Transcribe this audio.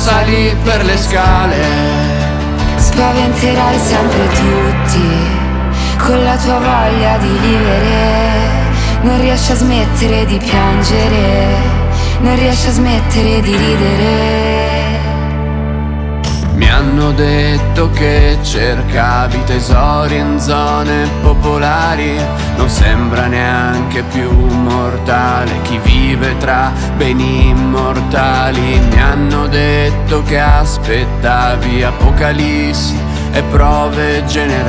sali per le scale. Spaventerai sempre tutti con la tua voglia di vivere. Non riesci a smettere di piangere, non riesci a smettere di ridere. Mi hanno detto che cercavi tesori in zone popolari. Non sembra neanche più mortale chi vive tra beni immortali. Mi hanno detto che aspettavi apocalissi e prove generali.